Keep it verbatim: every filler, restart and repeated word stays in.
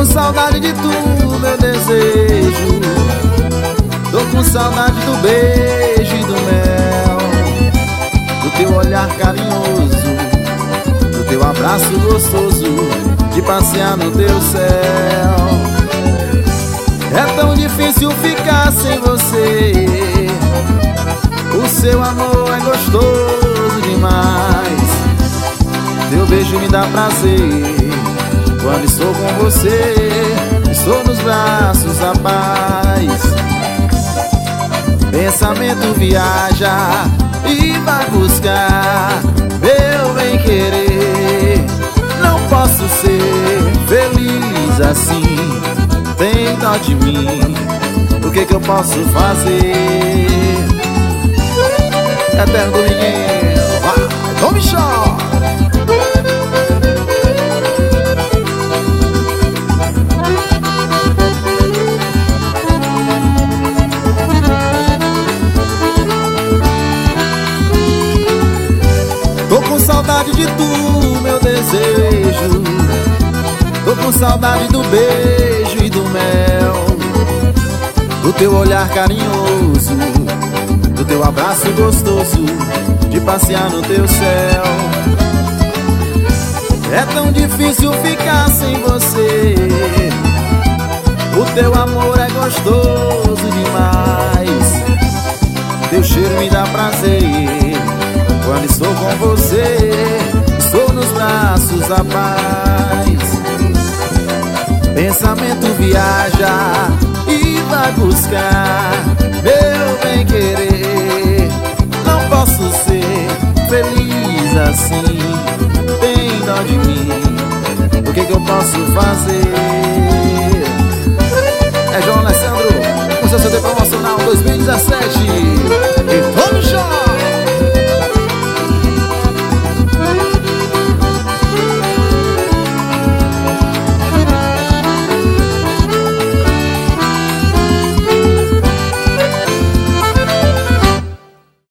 saudade de tu, meu desejo. Tô com saudade do beijo e do mel, do teu olhar carinhoso, do teu abraço gostoso, de passear no teu céu. É tão difícil ficar sem você, o seu amor é gostoso demais. Teu beijo me dá prazer, quando estou com você, estou nos braços da paz. Pensamento viaja e vai buscar meu bem-querer. Não posso ser feliz assim, tem dó de mim, o que que eu posso fazer? Eterno Dominguinho, vai, Dom Michel. Tô com saudade de tu, meu desejo. Tô com saudade do beijo e do mel, do teu olhar carinhoso, do teu abraço gostoso, de passear no teu céu. É tão difícil ficar sem você, o teu amor é gostoso demais. Teu cheiro me dá prazer, quando estou com você, estou nos braços da paz. Pensamento viaja e vai buscar meu bem-querer. Não posso ser feliz assim, tem dó de mim, o que que eu posso fazer?